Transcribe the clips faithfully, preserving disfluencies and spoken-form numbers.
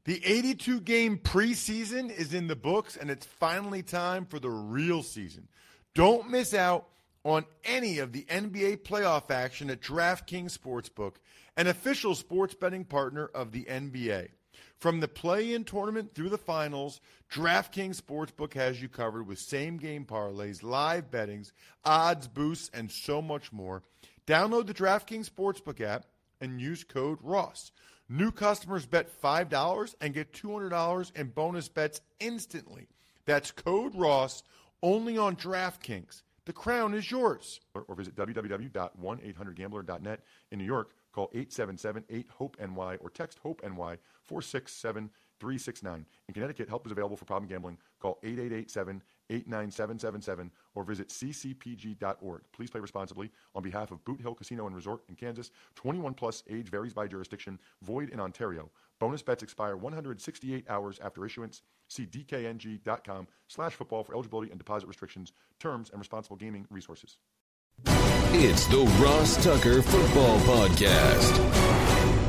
The eighty-two game preseason is in the books, and it's finally time for the real season. Don't miss out on any of the N B A playoff action at DraftKings Sportsbook, an official sports betting partner of the N B A. From the play-in tournament through the finals, DraftKings Sportsbook has you covered with same-game parlays, live bettings, odds, boosts, and so much more. Download the DraftKings Sportsbook app and use code ROSS. New customers bet five dollars and get two hundred dollars in bonus bets instantly. That's code ROSS only on DraftKings. The crown is yours. Or, or visit w w w dot one eight hundred gambler dot net. In New York, call eight seven seven eight hope N Y or text HOPE-NY four six seven three six nine. In Connecticut, help is available for problem gambling. Call eight eight eight seven eight nine seven seven seven or visit c c p g dot org. Please play responsibly. On behalf of Boot Hill Casino and Resort in Kansas, twenty-one plus, age varies by jurisdiction, void in Ontario. Bonus bets expire one hundred sixty-eight hours after issuance. See d k n g dot com slash football for eligibility and deposit restrictions, terms, and responsible gaming resources. It's the Ross Tucker Football Podcast.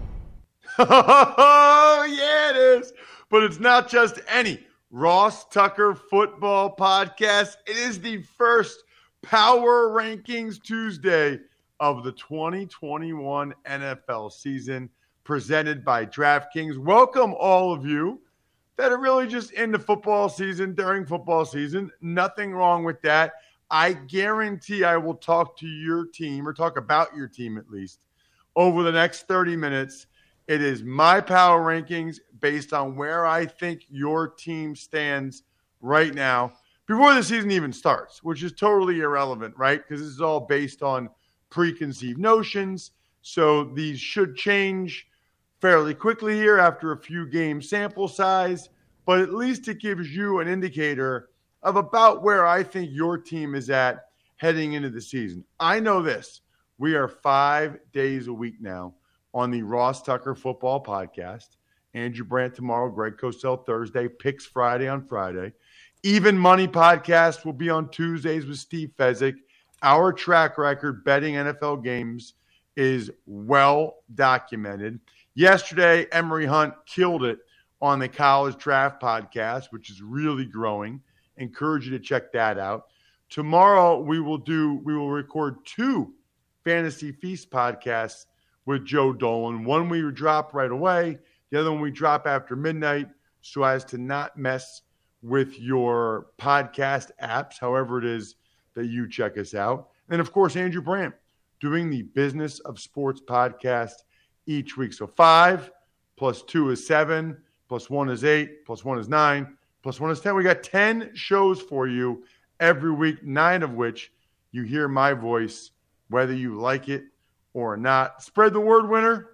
Oh, yeah, it is. But it's not just any Ross Tucker Football Podcast. It is the first Power Rankings Tuesday of the twenty twenty-one N F L season, presented by DraftKings. Welcome, all of you that are really just into football season, during football season. Nothing wrong with that. I guarantee I will talk to your team, or talk about your team at least, over the next thirty minutes. It is my power rankings based on where I think your team stands right now before the season even starts, which is totally irrelevant, right? Because this is all based on preconceived notions. So these should change fairly quickly here after a few game sample size, but at least it gives you an indicator of about where I think your team is at heading into the season. I know this. We are five days a week now on the Ross Tucker Football Podcast. Andrew Brandt tomorrow, Greg Cosell Thursday, Picks Friday on Friday. Even Money Podcast will be on Tuesdays with Steve Fezzik. Our track record betting N F L games is well documented. Yesterday, Emery Hunt killed it on the College Draft Podcast, which is really growing. Encourage you to check that out. Tomorrow, we will do we will record two Fantasy Feast podcasts with Joe Dolan. One we drop right away. The other one we drop after midnight so as to not mess with your podcast apps, however it is that you check us out. And, of course, Andrew Brandt doing the Business of Sports podcast each week. So five plus two is seven, plus one is eight, plus one is nine, plus one is ten. We got ten shows for you every week, nine of which you hear my voice, whether you like it or not. Spread the word, winner.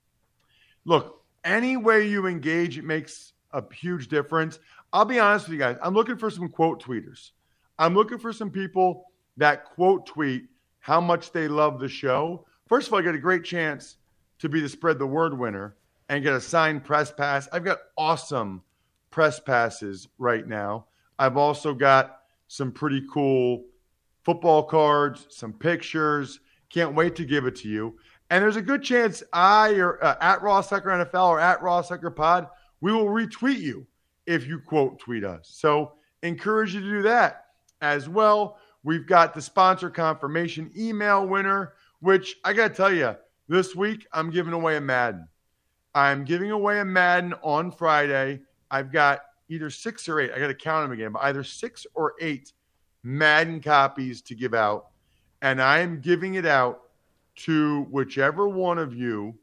Look, any way you engage, it makes a huge difference. I'll be honest with you guys. I'm looking for some quote tweeters. I'm looking for some people that quote tweet how much they love the show. First of all, I get a great chance to be the Spread the Word winner and get a signed press pass. I've got awesome press passes right now. I've also got some pretty cool football cards, some pictures. Can't wait to give it to you. And there's a good chance I or uh, at Ross Tucker N F L or at Ross Tucker Pod, we will retweet you if you quote tweet us. So encourage you to do that as well. We've got the sponsor confirmation email winner, which I got to tell you, this week I'm giving away a Madden. I'm giving away a Madden on Friday. I've got either six or eight. I got to count them again, but either six or eight Madden copies to give out. And I am giving it out to whichever one of you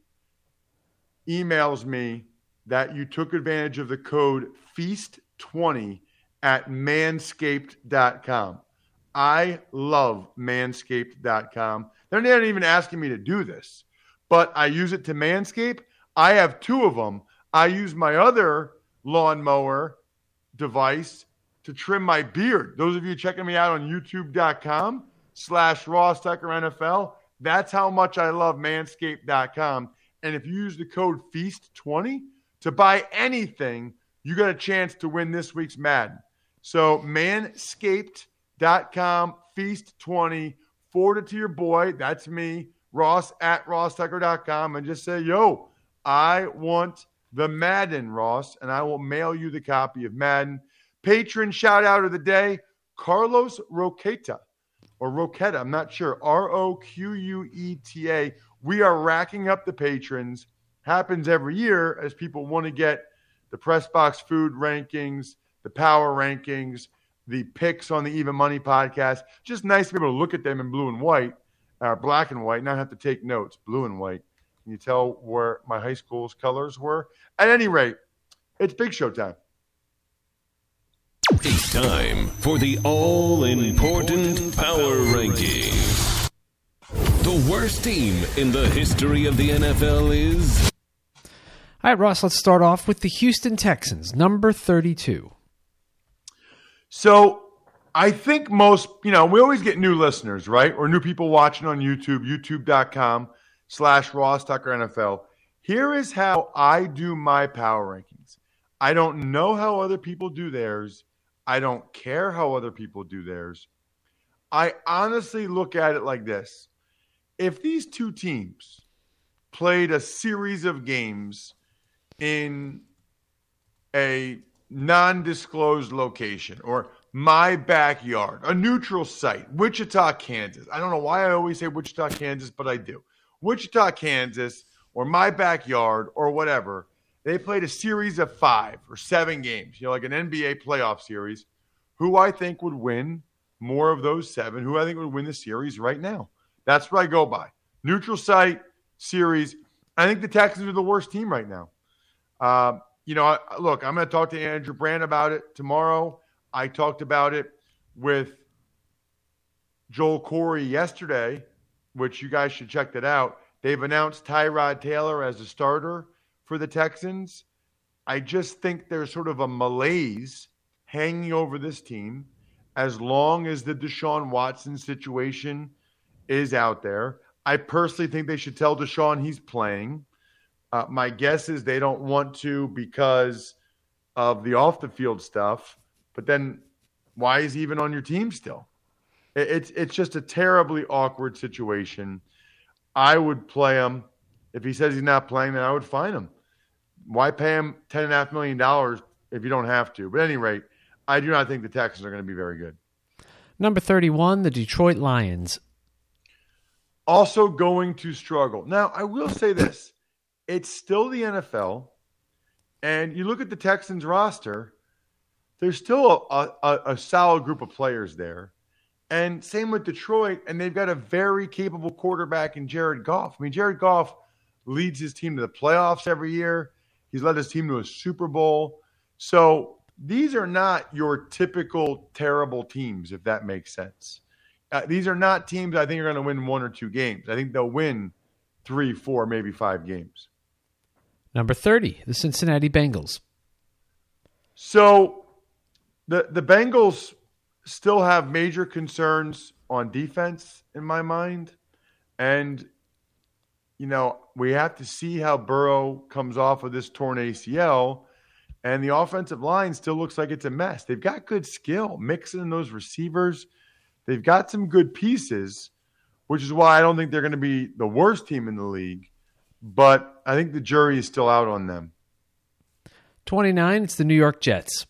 emails me that you took advantage of the code feast twenty at manscaped dot com. I love manscaped dot com. They're not even asking me to do this, but I use it to manscape. I have two of them. I use my other lawnmower device to trim my beard. Those of you checking me out on youtube dot com slash Ross Tucker N F L, that's how much I love manscaped dot com. And if you use the code feast twenty to buy anything, you got a chance to win this week's Madden. So manscaped dot com, feast twenty, forward it to your boy. That's me, Ross at ross tucker dot com, and just say, yo, I want the Madden, Ross, and I will mail you the copy of Madden. Patron shout out of the day, Carlos Roqueta, or Roqueta, I'm not sure, R O Q U E T A. We are racking up the patrons. Happens every year as people want to get the Press Box Food rankings, the power rankings, the picks on the Even Money podcast. Just nice to be able to look at them in blue and white, or black and white, not have to take notes, blue and white. Can you tell where my high school's colors were? At any rate, it's Big Show time. It's time for the all-important Power Rankings. The worst team in the history of the N F L is... All right, Ross, let's start off with the Houston Texans, number thirty-two. So I think most, you know, we always get new listeners, right? Or new people watching on YouTube, youtube.com slash Ross Tucker NFL. Here is how I do my power rankings. I don't know how other people do theirs. I don't care how other people do theirs. I honestly look at it like this. If these two teams played a series of games in a non-disclosed location or my backyard, a neutral site, Wichita, Kansas. I don't know why I always say Wichita, Kansas, but I do. Wichita, Kansas, or my backyard, or whatever. They played a series of five or seven games, you know, like an N B A playoff series. Who I think would win more of those seven, who I think would win the series right now. That's what I go by. Neutral site, series. I think the Texans are the worst team right now. Uh, you know, look, I'm going to talk to Andrew Brand about it tomorrow. I talked about it with Joel Corey yesterday, which you guys should check that out. They've announced Tyrod Taylor as a starter for the Texans. I just think there's sort of a malaise hanging over this team as long as the Deshaun Watson situation is out there. I personally think they should tell Deshaun he's playing. Uh, my guess is they don't want to because of the off-the-field stuff. But then why is he even on your team still? It, it's it's just a terribly awkward situation. I would play him. If he says he's not playing, then I would fine him. Why pay him ten point five million dollars if you don't have to? But at any rate, I do not think the Texans are going to be very good. Number thirty-one, the Detroit Lions. Also going to struggle. Now, I will say this. It's still the N F L, and you look at the Texans roster, there's still a, a, a solid group of players there. And same with Detroit, and they've got a very capable quarterback in Jared Goff. I mean, Jared Goff leads his team to the playoffs every year. He's led his team to a Super Bowl. So these are not your typical terrible teams, if that makes sense. Uh, these are not teams I think are going to win one or two games. I think they'll win three, four, maybe five games. Number thirty, the Cincinnati Bengals. So the the Bengals still have major concerns on defense in my mind. And, you know, we have to see how Burrow comes off of this torn A C L. And the offensive line still looks like it's a mess. They've got good skill, mixing in those receivers. They've got some good pieces, which is why I don't think they're going to be the worst team in the league. But I think the jury is still out on them. twenty-nine, it's the New York Jets.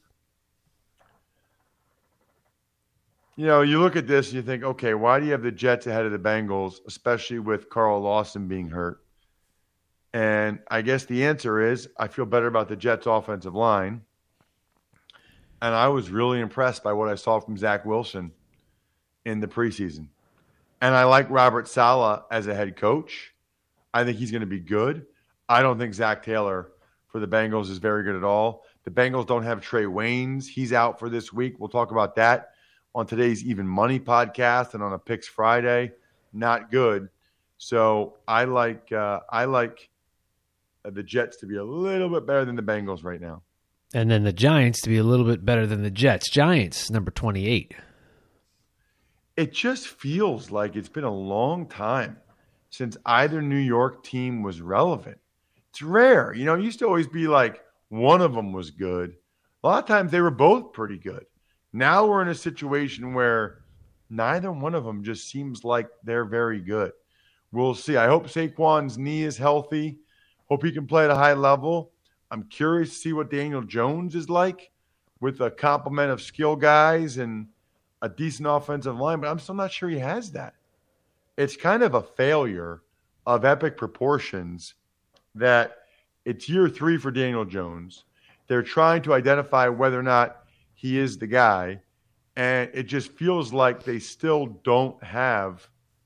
You know, you look at this and you think, okay, why do you have the Jets ahead of the Bengals, especially with Carl Lawson being hurt? And I guess the answer is I feel better about the Jets' offensive line. And I was really impressed by what I saw from Zach Wilson in the preseason. And I like Robert Saleh as a head coach. I think he's going to be good. I don't think Zach Taylor for the Bengals is very good at all. The Bengals don't have Trey Waynes. He's out for this week. We'll talk about that on today's Even Money podcast and on a Picks Friday. Not good. So I like uh, I like the Jets to be a little bit better than the Bengals right now. And then the Giants to be a little bit better than the Jets. Giants, number twenty-eight. It just feels like it's been a long time since either New York team was relevant. It's rare. You know, it used to always be like one of them was good. A lot of times they were both pretty good. Now we're in a situation where neither one of them just seems like they're very good. We'll see. I hope Saquon's knee is healthy. Hope he can play at a high level. I'm curious to see what Daniel Jones is like with a complement of skill guys and a decent offensive line, but I'm still not sure he has that. It's kind of a failure of epic proportions that it's year three for Daniel Jones. They're trying to identify whether or not he is the guy, and it just feels like they still don't have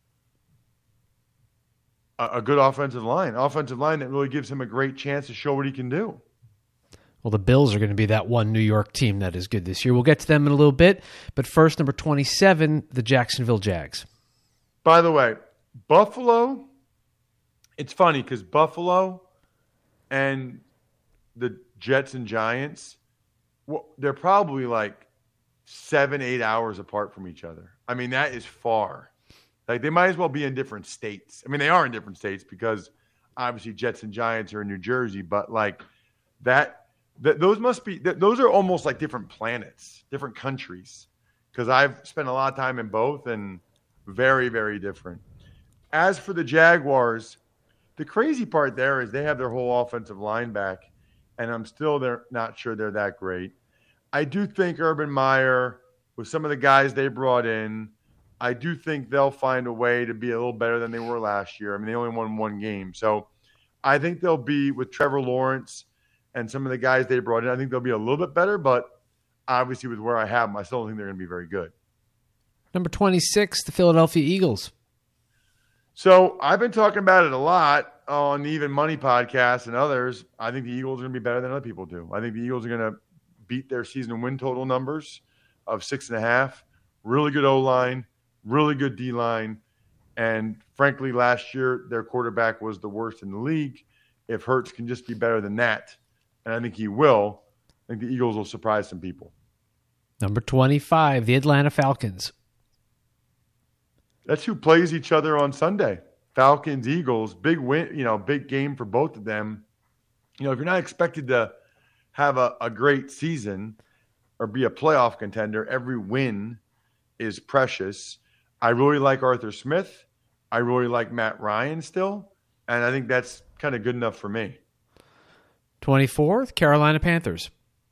a, a good offensive line, offensive line that really gives him a great chance to show what he can do. Well, the Bills are going to be that one New York team that is good this year. We'll get to them in a little bit. But first, number twenty-seven, the Jacksonville Jags. By the way, Buffalo, it's funny because Buffalo and the Jets and Giants, well, they're probably like seven, eight hours apart from each other. I mean, that is far. Like, they might as well be in different states. I mean, they are in different states because obviously Jets and Giants are in New Jersey, but like that – Th- those must be th- those are almost like different planets, different countries, because I've spent a lot of time in both and very, very different. As for the Jaguars, the crazy part there is they have their whole offensive line back, and I'm still they're not sure they're that great. I do think Urban Meyer, with some of the guys they brought in, I do think they'll find a way to be a little better than they were last year. I mean, they only won one game. So I think they'll be, with Trevor Lawrence and some of the guys they brought in, I think they'll be a little bit better, but obviously with where I have them, I still don't think they're going to be very good. Number twenty-six, the Philadelphia Eagles. So I've been talking about it a lot on the Even Money podcast and others. I think the Eagles are going to be better than other people do. I think the Eagles are going to beat their season win total numbers of six and a half. Really good O-line, really good D-line. And frankly, last year, their quarterback was the worst in the league. If Hurts can just be better than that, and I think he will, I think the Eagles will surprise some people. Number twenty-five, the Atlanta Falcons. That's who plays each other on Sunday. Falcons, Eagles, big win, you know, big game for both of them. You know, if you're not expected to have a, a great season or be a playoff contender, every win is precious. I really like Arthur Smith. I really like Matt Ryan still, and I think that's kind of good enough for me. twenty-fourth, Carolina Panthers.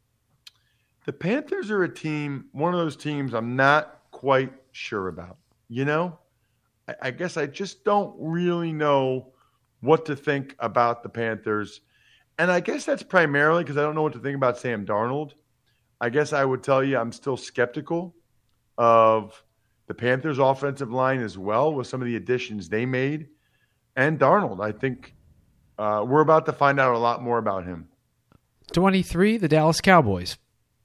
The Panthers are a team, one of those teams I'm not quite sure about. You know, I, I guess I just don't really know what to think about the Panthers. And I guess that's primarily because I don't know what to think about Sam Darnold. I guess I would tell you I'm still skeptical of the Panthers' offensive line as well with some of the additions they made. And Darnold, I think uh, we're about to find out a lot more about him. twenty-three, the Dallas Cowboys.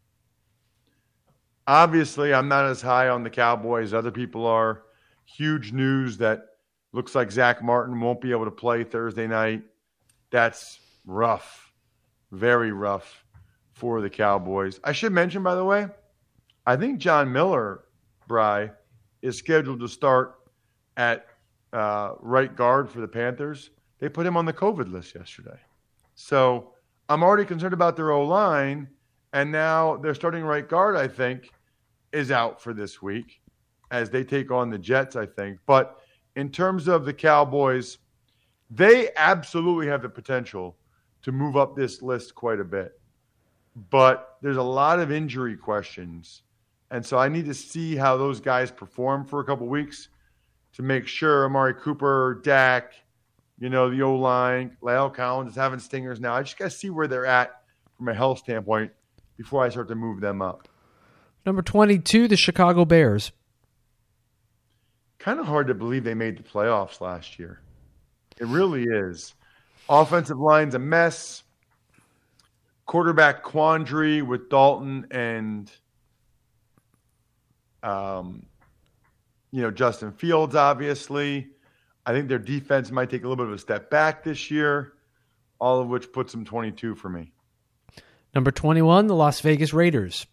Obviously, I'm not as high on the Cowboys as other people are. Huge news that looks like Zach Martin won't be able to play Thursday night. That's rough, very rough for the Cowboys. I should mention, by the way, I think John Miller, Bry, is scheduled to start at uh, right guard for the Panthers. They put him on the COVID list yesterday. So I'm already concerned about their O-line, and now their starting right guard, I think, is out for this week as they take on the Jets, I think. But in terms of the Cowboys, they absolutely have the potential to move up this list quite a bit. But there's a lot of injury questions. And so I need to see how those guys perform for a couple weeks to make sure Amari Cooper, Dak, you know, the O-line, La'el Collins is having stingers now. I just got to see where they're at from a health standpoint before I start to move them up. Number twenty-two, the Chicago Bears. Kind of hard to believe they made the playoffs last year. It really is. Offensive line's a mess. Quarterback quandary with Dalton and um, you know, Justin Fields, obviously. I think their defense might take a little bit of a step back this year, all of which puts them twenty-two for me. Number twenty-one, the Las Vegas Raiders.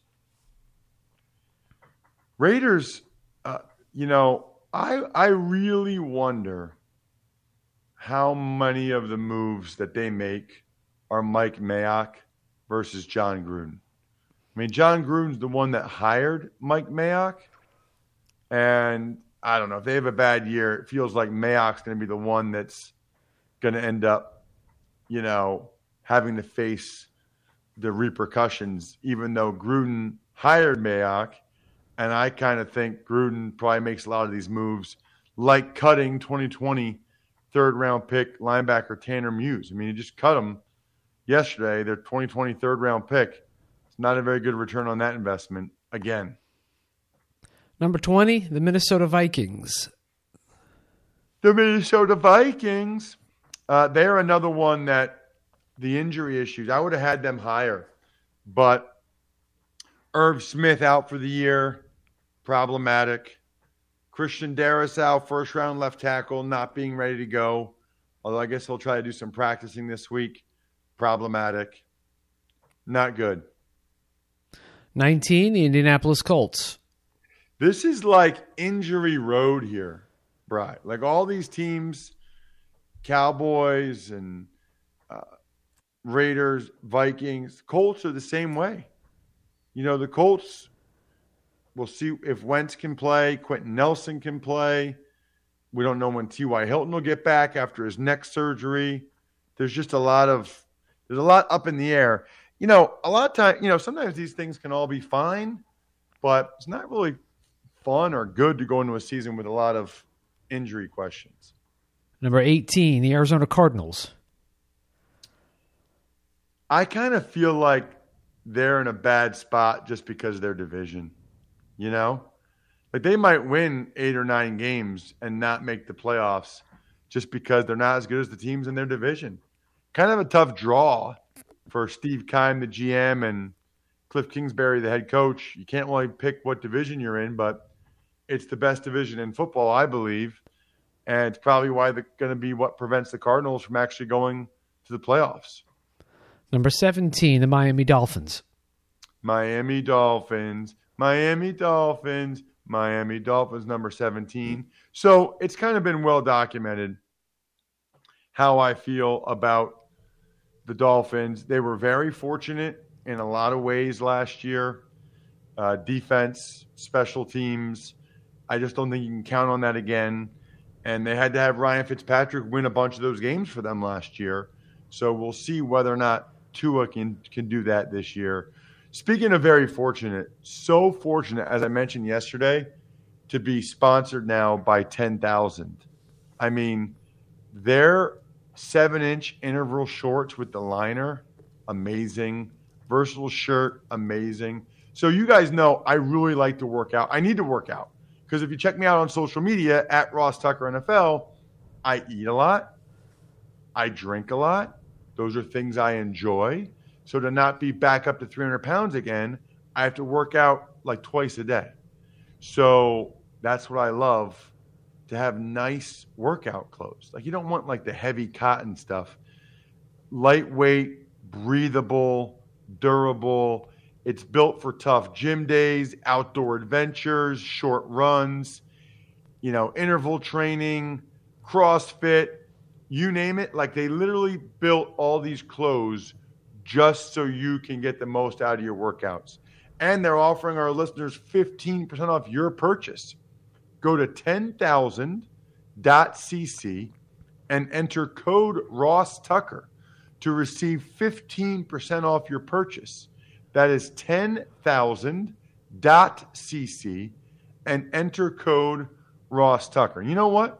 Raiders, uh, you know, I I really wonder how many of the moves that they make are Mike Mayock versus John Gruden. I mean, John Gruden's the one that hired Mike Mayock, and I don't know, if they have a bad year, it feels like Mayock's going to be the one that's going to end up, you know, having to face the repercussions, even though Gruden hired Mayock. And I kind of think Gruden probably makes a lot of these moves, like cutting twenty twenty third-round pick linebacker Tanner Muse. I mean, he just cut him yesterday, their twenty twenty third-round pick. It's not a very good return on that investment again. Number twenty, the Minnesota Vikings. The Minnesota Vikings. Uh, they're another one that the injury issues, I would have had them higher. But Irv Smith out for the year, problematic. Christian Darris out, first round left tackle, not being ready to go. Although I guess he'll try to do some practicing this week. Problematic. Not good. nineteen, the Indianapolis Colts. This is like injury road here, Bri. Like all these teams, Cowboys and uh, Raiders, Vikings, Colts are the same way. You know, the Colts, we'll see if Wentz can play, Quentin Nelson can play. We don't know when T Y. Hilton will get back after his neck surgery. There's just a lot of, there's a lot up in the air. You know, a lot of time, you know, sometimes these things can all be fine, but it's not really fun or good to go into a season with a lot of injury questions. Number eighteen, the Arizona Cardinals. I kind of feel like they're in a bad spot just because of their division, you know? Like they might win eight or nine games and not make the playoffs just because they're not as good as the teams in their division. Kind of a tough draw for Steve Keim, the G M, and Cliff Kingsbury, the head coach. You can't really pick what division you're in, but it's the best division in football, I believe. And it's probably why they're going to be what prevents the Cardinals from actually going to the playoffs. Number seventeen, the Miami Dolphins. Miami Dolphins, Miami Dolphins, Miami Dolphins, number seventeen. So it's kind of been well documented how I feel about the Dolphins. They were very fortunate in a lot of ways last year. Uh, defense, special teams. I just don't think you can count on that again. And they had to have Ryan Fitzpatrick win a bunch of those games for them last year. So we'll see whether or not Tua can, can do that this year. Speaking of very fortunate, so fortunate, as I mentioned yesterday, to be sponsored now by ten thousand. I mean, their seven-inch interval shorts with the liner, amazing. Versatile shirt, amazing. So you guys know I really like to work out. I need to work out. Because if you check me out on social media, at Ross Tucker N F L, I eat a lot. I drink a lot. Those are things I enjoy. So to not be back up to three hundred pounds again, I have to work out like twice a day. So that's what I love, to have nice workout clothes. Like you don't want like the heavy cotton stuff. Lightweight, breathable, durable. It's built for tough gym days, outdoor adventures, short runs, you know, interval training, CrossFit, you name it. Like they literally built all these clothes just so you can get the most out of your workouts. And they're offering our listeners fifteen percent off your purchase. Go to ten thousand dot c c and enter code Ross Tucker to receive fifteen percent off your purchase. That is ten thousand dot c c and enter code Ross Tucker. And you know what?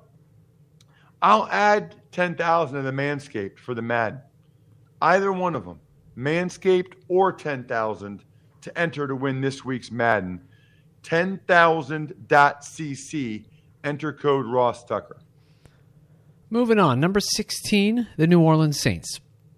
I'll add ten thousand to the Manscaped for the Madden. Either one of them, Manscaped or ten thousand, to enter to win this week's Madden. ten thousand dot c c, enter code Ross Tucker. Moving on, number sixteen, the New Orleans Saints.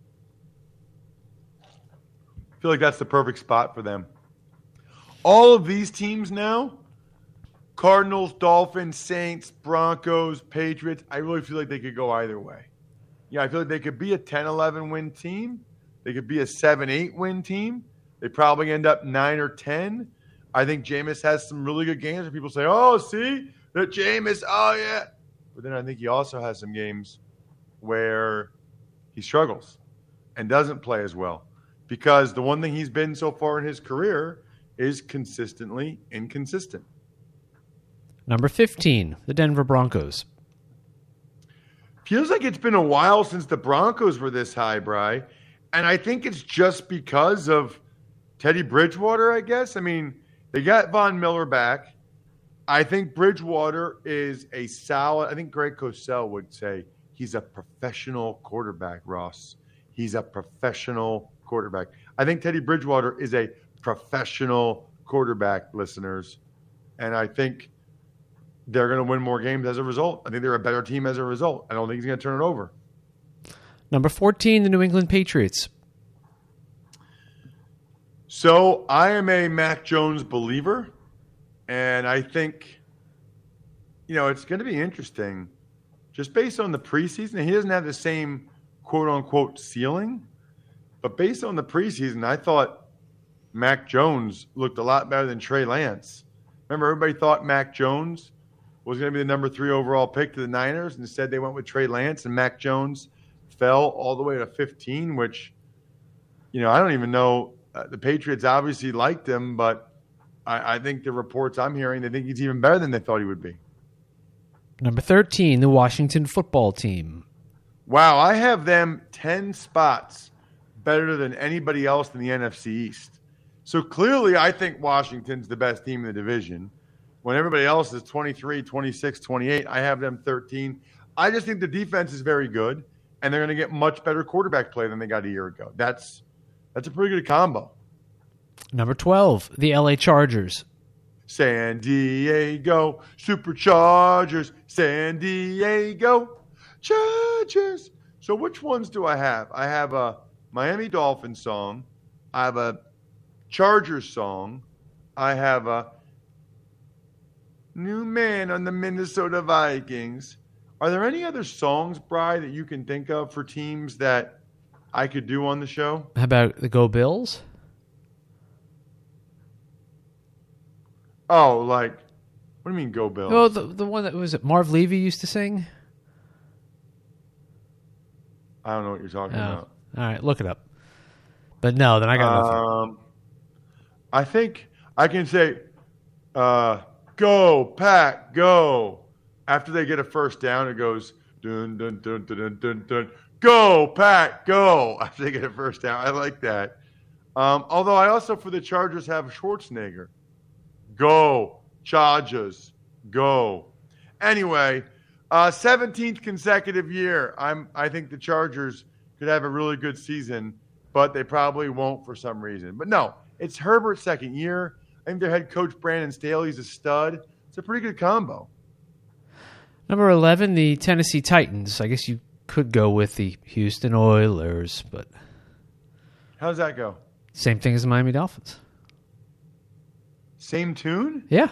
I feel like that's the perfect spot for them. All of these teams now, Cardinals, Dolphins, Saints, Broncos, Patriots, I really feel like they could go either way. Yeah, I feel like they could be a ten eleven win team. They could be a seven eight win team. They probably end up nine or ten. I think Jameis has some really good games where people say, oh, see, that Jameis, oh, yeah. But then I think he also has some games where he struggles and doesn't play as well. Because the one thing he's been so far in his career is consistently inconsistent. Number fifteen, the Denver Broncos. Feels like it's been a while since the Broncos were this high, Bri. And I think it's just because of Teddy Bridgewater, I guess. I mean, they got Von Miller back. I think Bridgewater is a solid – I think Greg Cosell would say he's a professional quarterback, Ross. He's a professional quarterback. I think Teddy Bridgewater is a professional quarterback, listeners. And I think they're going to win more games as a result. I think they're a better team as a result. I don't think he's going to turn it over. Number fourteen, the New England Patriots. So I am a Mac Jones believer, and I think, you know, it's going to be interesting. Just based on the preseason, he doesn't have the same quote-unquote ceiling, but based on the preseason, I thought Mac Jones looked a lot better than Trey Lance. Remember, everybody thought Mac Jones was going to be the number three overall pick to the Niners. Instead, they went with Trey Lance, and Mac Jones fell all the way to fifteen, which, you know, I don't even know. Uh, the Patriots obviously liked him, but I, I think the reports I'm hearing, they think he's even better than they thought he would be. Number thirteen, the Washington football team. Wow, I have them ten spots better than anybody else in the N F C East. So clearly I think Washington's the best team in the division. When everybody else is twenty-three, twenty-six, twenty-eight, I have them thirteen. I just think the defense is very good, and they're going to get much better quarterback play than they got a year ago. That's that's a pretty good combo. Number twelve, the L A Chargers. San Diego Superchargers, San Diego Chargers. So which ones do I have? I have a Miami Dolphins song. I have a Chargers song. I have a new man on the Minnesota Vikings. Are there any other songs, Bri, that you can think of for teams that I could do on the show? How about the Go Bills? Oh, like, what do you mean Go Bills? Oh, the the one that was it Marv Levy used to sing? I don't know what you're talking Oh. about. All right, look it up. But no, then I got nothing. Um, I think I can say, uh, go, Pack, go. After they get a first down, it goes, dun, dun, dun, dun, dun, dun, dun. Go, Pack, go. After they get a first down. I like that. Um, although I also, for the Chargers, have Schwarzenegger. Go, Chargers, go. Anyway, uh, seventeenth consecutive year. I'm. I think the Chargers could have a really good season, but they probably won't for some reason. But no, it's Herbert's second year. I think their head coach, Brandon Staley's a stud. It's a pretty good combo. Number eleven, the Tennessee Titans. I guess you could go with the Houston Oilers, but How does that go? same thing as the Miami Dolphins. Same tune? Yeah.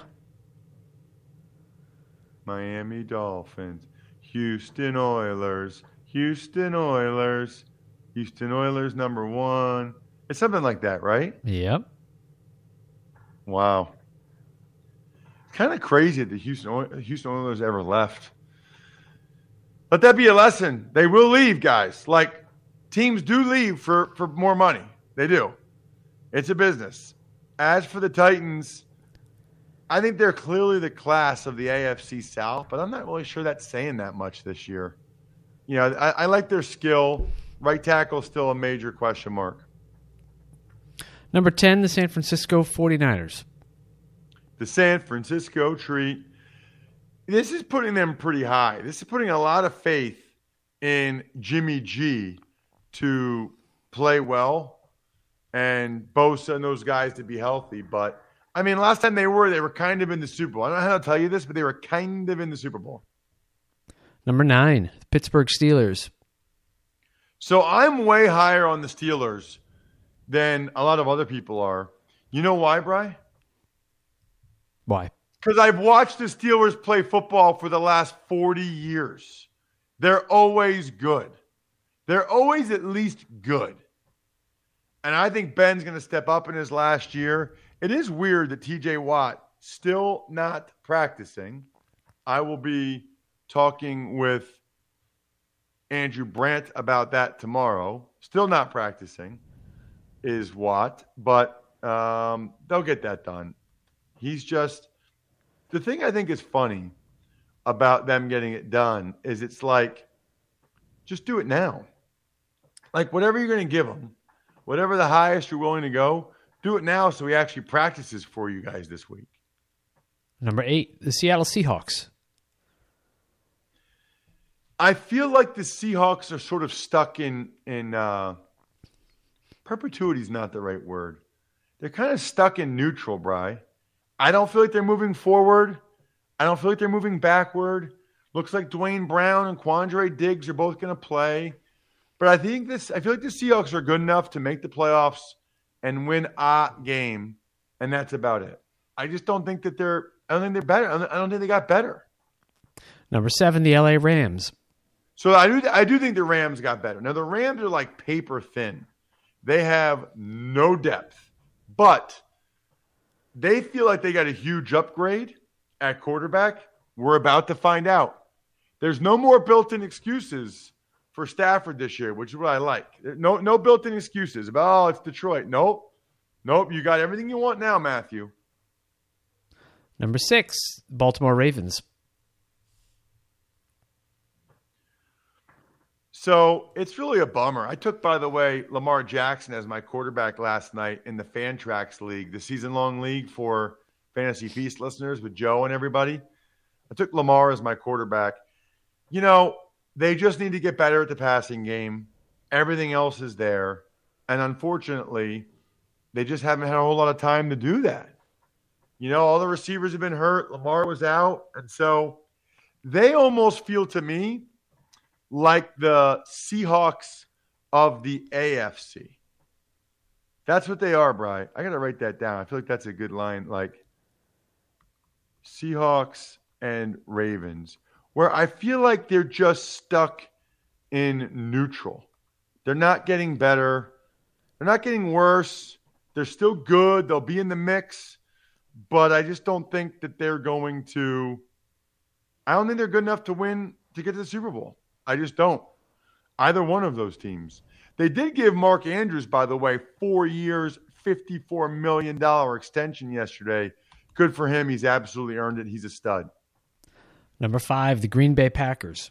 Miami Dolphins, Houston Oilers, Houston Oilers, Houston Oilers number one. It's something like that, right? Yep. Wow. Kind of crazy that the Houston Oil- Houston Oilers ever left. Let that be a lesson. They will leave, guys. Like, teams do leave for, for more money. They do. It's a business. As for the Titans, I think they're clearly the class of the A F C South, but I'm not really sure that's saying that much this year. You know, I, I like their skill. Right tackle still a major question mark. Number ten, the San Francisco forty-niners. The San Francisco treat. This is putting them pretty high. This is putting a lot of faith in Jimmy G to play well and Bosa and those guys to be healthy. But, I mean, last time they were, they were kind of in the Super Bowl. I don't know how to tell you this, but they were kind of in the Super Bowl. Number nine, the Pittsburgh Steelers. So I'm way higher on the Steelers than a lot of other people are. You know why, Bri? Why? Because I've watched the Steelers play football for the last forty years. They're always good. They're always at least good. And I think Ben's going to step up in his last year. It is weird that T J Watt still not practicing. I will be talking with Andrew Brandt about that tomorrow. Still not practicing is Watt, but um, they'll get that done. He's just – the thing I think is funny about them getting it done is it's like, just do it now. like whatever you're going to give him, whatever the highest you're willing to go, do it now so he actually practices for you guys this week. Number eight, the Seattle Seahawks. I feel like the Seahawks are sort of stuck in in uh, perpetuity is not the right word. They're kind of stuck in neutral, Bri. I don't feel like they're moving forward. I don't feel like they're moving backward. Looks like Dwayne Brown and Quandre Diggs are both going to play. But I think this. I feel like the Seahawks are good enough to make the playoffs and win a game, and that's about it. I just don't think that they're – I don't think they're better. I don't think they got better. Number seven, the L A Rams. So I do I do think the Rams got better. Now, the Rams are like paper thin. They have no depth. But they feel like they got a huge upgrade at quarterback. We're about to find out. There's no more built-in excuses for Stafford this year, which is what I like. No, no built-in excuses about, oh, it's Detroit. Nope. Nope. You got everything you want now, Matthew. Number six, Baltimore Ravens. So it's really a bummer. I took, by the way, Lamar Jackson as my quarterback last night in the Fantrax League, the season-long league for Fantasy Feast listeners with Joe and everybody. I took Lamar as my quarterback. You know, they just need to get better at the passing game. Everything else is there. And unfortunately, they just haven't had a whole lot of time to do that. You know, all the receivers have been hurt. Lamar was out. And so they almost feel to me like the Seahawks of the A F C. That's what they are, Bri. I got to write that down. I feel like that's a good line. Like Seahawks and Ravens, where I feel like they're just stuck in neutral. They're not getting better. They're not getting worse. They're still good. They'll be in the mix. But I just don't think that they're going to – I don't think they're good enough to win to get to the Super Bowl. I just don't. Either one of those teams. They did give Mark Andrews, by the way, four years, fifty-four million dollars extension yesterday. Good for him. He's absolutely earned it. He's a stud. Number five, the Green Bay Packers.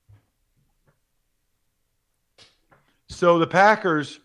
So the Packers,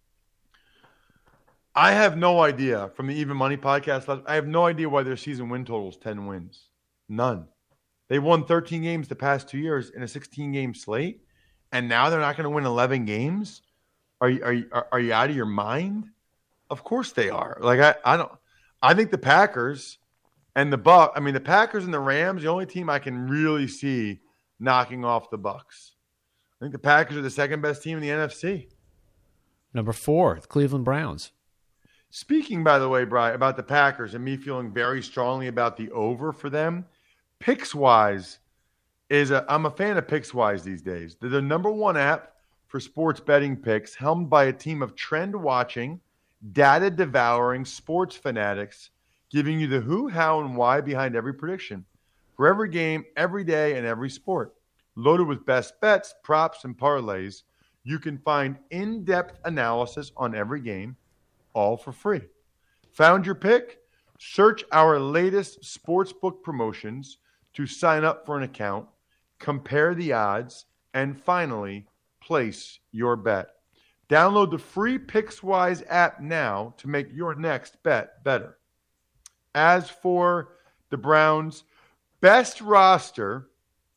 I have no idea from the Even Money podcast. I have no idea why their season win total is ten wins. None. They won thirteen games the past two years in a sixteen-game slate, and now they're not going to win eleven games? Are you, are you are you out of your mind? Of course they are. Like I, I don't. I think the Packers and the Buck. I mean, the Packers and the Rams, the only team I can really see knocking off the Bucks. I think the Packers are the second best team in the N F C. Number four, the Cleveland Browns. Speaking, by the way, Brian, about the Packers and me feeling very strongly about the over for them. Pickswise is a, I'm a fan of Pickswise these days. They're the number one app for sports betting picks, helmed by a team of trend-watching, data-devouring sports fanatics, giving you the who, how, and why behind every prediction for every game, every day, and every sport. Loaded with best bets, props, and parlays, you can find in-depth analysis on every game, all for free. Found your pick? Search our latest sportsbook promotions to sign up for an account, compare the odds, and finally, place your bet. Download the free Pickswise app now to make your next bet better. As for the Browns, best roster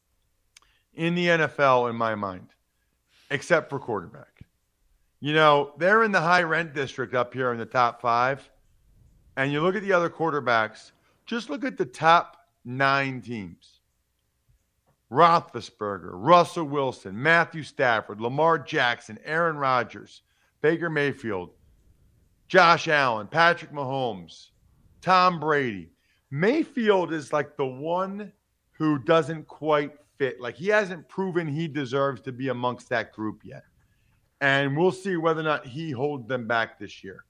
in the N F L in my mind, except for quarterback. You know, they're in the high rent district up here in the top five. And you look at the other quarterbacks, just look at the top nine teams. Roethlisberger, Russell Wilson, Matthew Stafford, Lamar Jackson, Aaron Rodgers, Baker Mayfield, Josh Allen, Patrick Mahomes, Tom Brady. Mayfield is like the one who doesn't quite fit. Like he hasn't proven he deserves to be amongst that group yet. And we'll see whether or not he holds them back this year.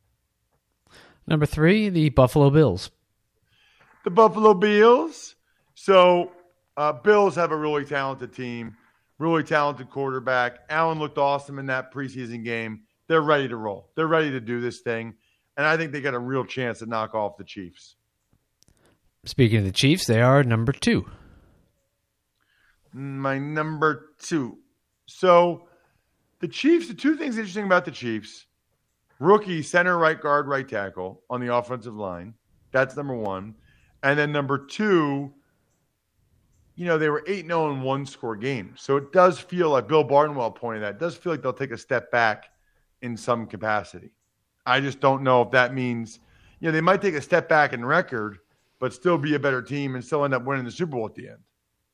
Number three, the Buffalo Bills. The Buffalo Bills. So uh, Bills have a really talented team, really talented quarterback. Allen looked awesome in that preseason game. They're ready to roll. They're ready to do this thing. And I think they got a real chance to knock off the Chiefs. Speaking of the Chiefs, they are number two. My number two. So The Chiefs, the two things interesting about the Chiefs, rookie center, right guard, right tackle on the offensive line. That's number one. And then number two, you know, they were eight and oh in one-score games. So it does feel like Bill Barnwell pointed out, it does feel like they'll take a step back in some capacity. I just don't know if that means, you know, they might take a step back in record, but still be a better team and still end up winning the Super Bowl at the end.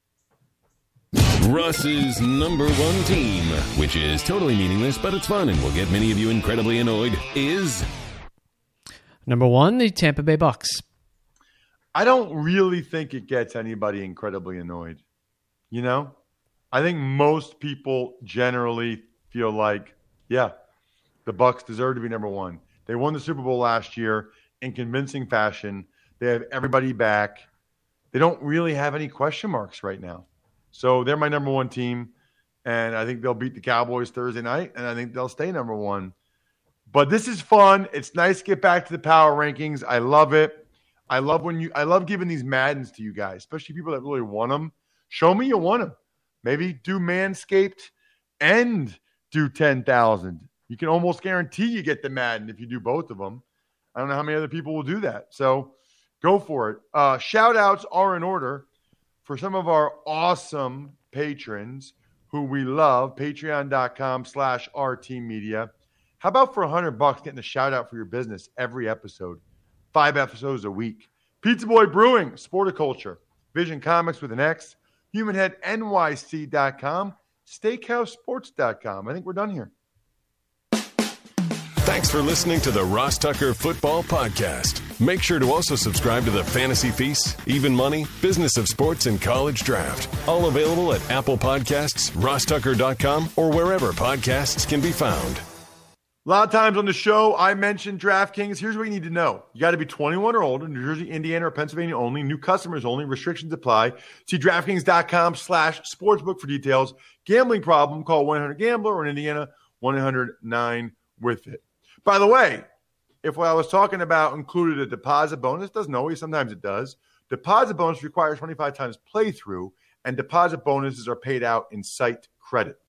Russ's number one team, which is totally meaningless, but it's fun and will get many of you incredibly annoyed, is... Number one, the Tampa Bay Bucks. I don't really think it gets anybody incredibly annoyed. You know? I think most people generally feel like, yeah, the Bucks deserve to be number one. They won the Super Bowl last year in convincing fashion. They have everybody back. They don't really have any question marks right now. So they're my number one team, and I think they'll beat the Cowboys Thursday night, and I think they'll stay number one. But this is fun. It's nice to get back to the power rankings. I love it. I love when you. I love giving these Maddens to you guys, especially people that really want them. Show me you want them. Maybe do Manscaped and do ten thousand. You can almost guarantee you get the Madden if you do both of them. I don't know how many other people will do that. So go for it. Uh, shout outs are in order for some of our awesome patrons who we love. Patreon.com slash RT Media. How about for a hundred bucks getting a shout out for your business every episode? Five episodes a week. Pizza Boy Brewing, Sporticulture, Vision Comics with an X, human head N Y C dot com, steakhouse sports dot com. I think we're done here. Thanks for listening to the Ross Tucker Football Podcast. Make sure to also subscribe to the Fantasy Feast, Even Money, Business of Sports, and College Draft. All available at Apple Podcasts, ross tucker dot com, or wherever podcasts can be found. A lot of times on the show, I mentioned DraftKings. Here's what you need to know. You got to be twenty-one or older, New Jersey, Indiana, or Pennsylvania only. New customers only. Restrictions apply. See DraftKings.com slash sportsbook for details. Gambling problem, call one eight hundred gambler, or in Indiana, one eight hundred nine with it. By the way, if what I was talking about included a deposit bonus, doesn't always, sometimes it does. Deposit bonus requires twenty-five times playthrough, and deposit bonuses are paid out in site credit.